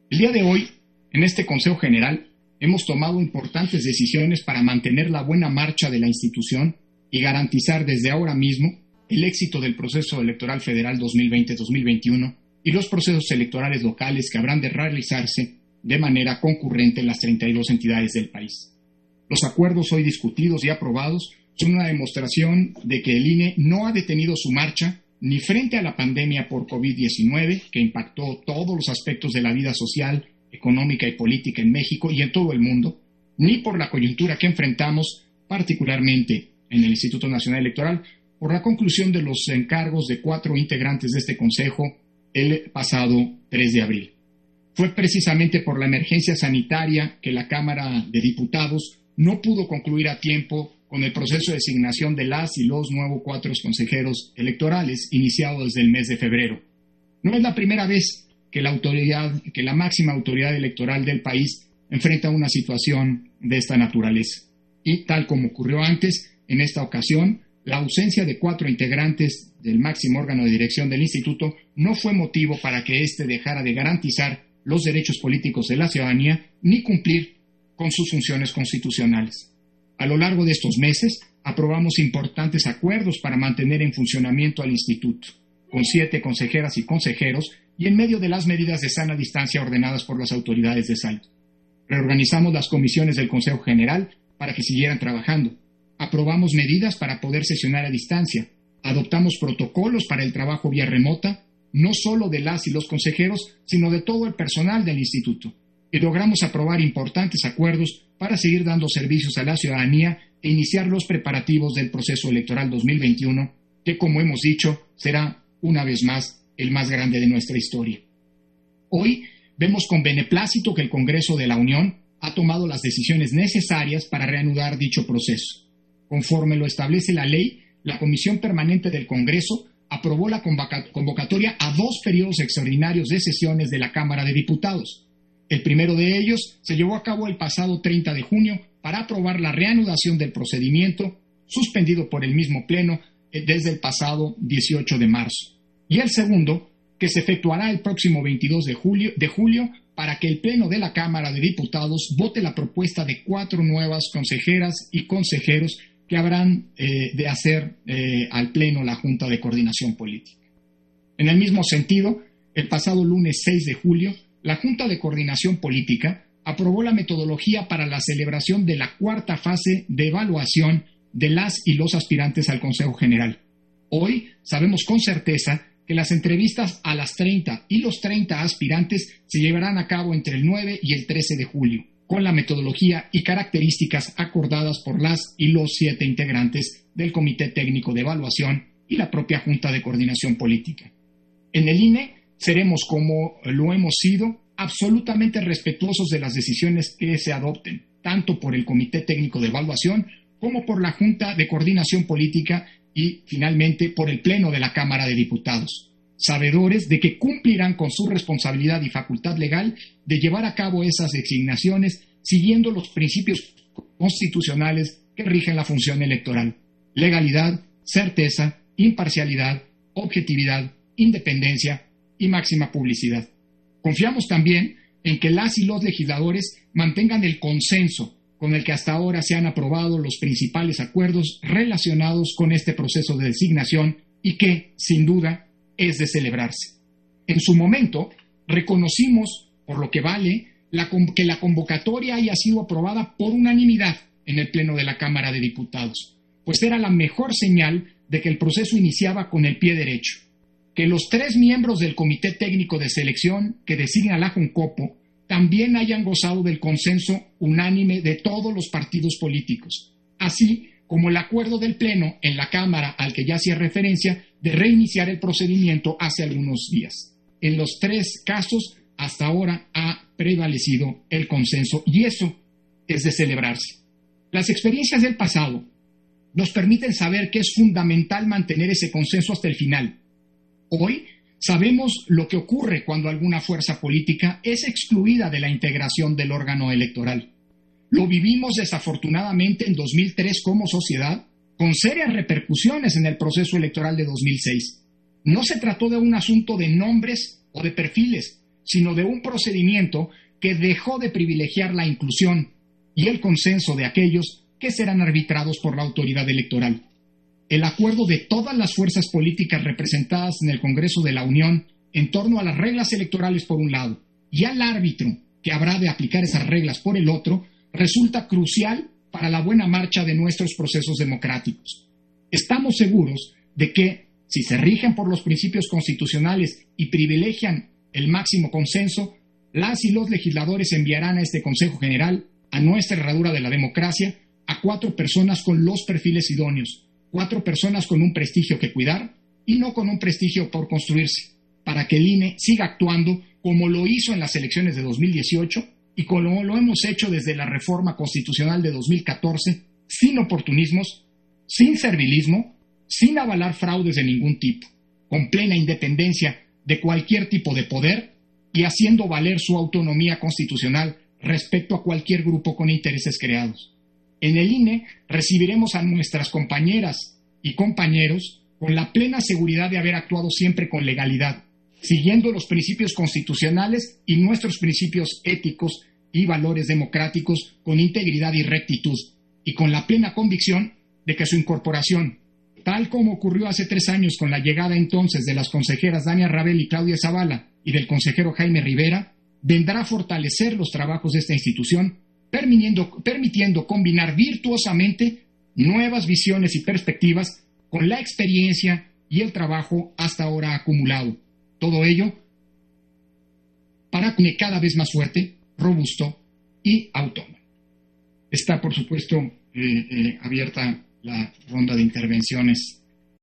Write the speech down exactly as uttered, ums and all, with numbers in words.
El día de hoy, en este Consejo General, hemos tomado importantes decisiones para mantener la buena marcha de la institución y garantizar desde ahora mismo el éxito del proceso electoral federal dos mil veinte dos mil veintiuno y los procesos electorales locales que habrán de realizarse de manera concurrente en las treinta y dos entidades del país. Los acuerdos hoy discutidos y aprobados son una demostración de que el I N E no ha detenido su marcha ni frente a la pandemia por COVID diecinueve, que impactó todos los aspectos de la vida social, económica y política en México y en todo el mundo, ni por la coyuntura que enfrentamos, particularmente en el Instituto Nacional Electoral, por la conclusión de los encargos de cuatro integrantes de este Consejo el pasado tres de abril. Fue precisamente por la emergencia sanitaria que la Cámara de Diputados no pudo concluir a tiempo con el proceso de designación de las y los nuevos cuatro consejeros electorales iniciado desde el mes de febrero. No es la primera vez que la autoridad, que la máxima autoridad electoral del país enfrenta una situación de esta naturaleza. Y tal como ocurrió antes, en esta ocasión, la ausencia de cuatro integrantes del máximo órgano de dirección del instituto no fue motivo para que éste dejara de garantizar los derechos políticos de la ciudadanía ni cumplir con sus funciones constitucionales. A lo largo de estos meses, aprobamos importantes acuerdos para mantener en funcionamiento al instituto, con siete consejeras y consejeros y en medio de las medidas de sana distancia ordenadas por las autoridades de salud. Reorganizamos las comisiones del Consejo General para que siguieran trabajando. Aprobamos medidas para poder sesionar a distancia. Adoptamos protocolos para el trabajo vía remota, no solo de las y los consejeros, sino de todo el personal del instituto. Y logramos aprobar importantes acuerdos para seguir dando servicios a la ciudadanía e iniciar los preparativos del proceso electoral dos mil veintiuno, que, como hemos dicho, será, una vez más, el más grande de nuestra historia. Hoy vemos con beneplácito que el Congreso de la Unión ha tomado las decisiones necesarias para reanudar dicho proceso. Conforme lo establece la ley, la Comisión Permanente del Congreso aprobó la convocatoria a dos periodos extraordinarios de sesiones de la Cámara de Diputados. El primero de ellos se llevó a cabo el pasado treinta de junio para aprobar la reanudación del procedimiento suspendido por el mismo Pleno desde el pasado dieciocho de marzo. Y el segundo, que se efectuará el próximo veintidós de julio, de julio para que el Pleno de la Cámara de Diputados vote la propuesta de cuatro nuevas consejeras y consejeros que habrán eh, de hacer eh, al Pleno la Junta de Coordinación Política. En el mismo sentido, el pasado lunes seis de julio, la Junta de Coordinación Política aprobó la metodología para la celebración de la cuarta fase de evaluación de las y los aspirantes al Consejo General. Hoy sabemos con certeza que las entrevistas a las treinta y los treinta aspirantes se llevarán a cabo entre el nueve y el trece de julio, con la metodología y características acordadas por las y los siete integrantes del Comité Técnico de Evaluación y la propia Junta de Coordinación Política. En el I N E seremos, como lo hemos sido, absolutamente respetuosos de las decisiones que se adopten, tanto por el Comité Técnico de Evaluación como por la Junta de Coordinación Política y, finalmente, por el Pleno de la Cámara de Diputados, sabedores de que cumplirán con su responsabilidad y facultad legal de llevar a cabo esas designaciones siguiendo los principios constitucionales que rigen la función electoral: legalidad, certeza, imparcialidad, objetividad, independencia y máxima publicidad. Confiamos también en que las y los legisladores mantengan el consenso con el que hasta ahora se han aprobado los principales acuerdos relacionados con este proceso de designación y que, sin duda, es de celebrarse. En su momento, reconocimos, por lo que vale, la, que la convocatoria haya sido aprobada por unanimidad en el Pleno de la Cámara de Diputados, pues era la mejor señal de que el proceso iniciaba con el pie derecho. Que los tres miembros del Comité Técnico de Selección que designa la JUNCOPO también hayan gozado del consenso unánime de todos los partidos políticos, así como el acuerdo del Pleno en la Cámara al que ya hacía referencia de reiniciar el procedimiento hace algunos días. En los tres casos, hasta ahora ha prevalecido el consenso y eso es de celebrarse. Las experiencias del pasado nos permiten saber que es fundamental mantener ese consenso hasta el final. Hoy sabemos lo que ocurre cuando alguna fuerza política es excluida de la integración del órgano electoral. Lo vivimos desafortunadamente en dos mil tres como sociedad, con serias repercusiones en el proceso electoral de dos mil seis. No se trató de un asunto de nombres o de perfiles, sino de un procedimiento que dejó de privilegiar la inclusión y el consenso de aquellos que serán arbitrados por la autoridad electoral. El acuerdo de todas las fuerzas políticas representadas en el Congreso de la Unión en torno a las reglas electorales por un lado y al árbitro que habrá de aplicar esas reglas por el otro, resulta crucial para la buena marcha de nuestros procesos democráticos. Estamos seguros de que, si se rigen por los principios constitucionales y privilegian el máximo consenso, las y los legisladores enviarán a este Consejo General, a nuestra herradura de la democracia, a cuatro personas con los perfiles idóneos, cuatro personas con un prestigio que cuidar y no con un prestigio por construirse, para que el I N E siga actuando como lo hizo en las elecciones de dos mil dieciocho y como lo hemos hecho desde la reforma constitucional de dos mil catorce, sin oportunismos, sin servilismo, sin avalar fraudes de ningún tipo, con plena independencia de cualquier tipo de poder y haciendo valer su autonomía constitucional respecto a cualquier grupo con intereses creados. En el I N E recibiremos a nuestras compañeras y compañeros con la plena seguridad de haber actuado siempre con legalidad, siguiendo los principios constitucionales y nuestros principios éticos y valores democráticos con integridad y rectitud, y con la plena convicción de que su incorporación, tal como ocurrió hace tres años con la llegada entonces de las consejeras Dania Rabel y Claudia Zavala y del consejero Jaime Rivera, vendrá a fortalecer los trabajos de esta institución, permitiendo, permitiendo combinar virtuosamente nuevas visiones y perspectivas con la experiencia y el trabajo hasta ahora acumulado. Todo ello para que cada vez más fuerte, robusto y autónomo. Está, por supuesto, eh, eh, abierta la ronda de intervenciones